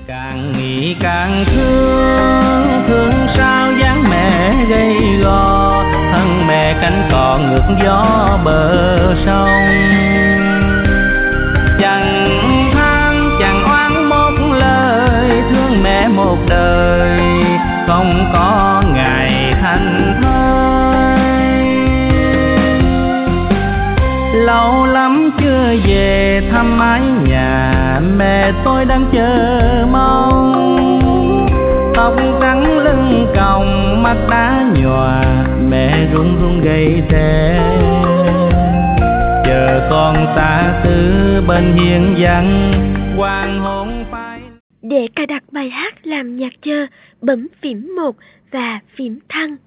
Càng nghĩ càng thương, thương sao dáng mẹ gầy gò, thân mẹ cánh cò ngược gió bờ sông. Chẳng than chẳng oán một lời, thương mẹ một đời không có ngày thành thơi. Lâu lắm chưa về thăm mái nhà, mẹ tôi đang chờ mong. Tóc trắng lưng còng mắt đá nhòa, mẹ run run gầy tre. Chờ con xa xứ bên hiên vắng, hoàng hôn phai. Để cài đặt bài hát làm nhạc chờ, bấm phím 1 và phím thăng.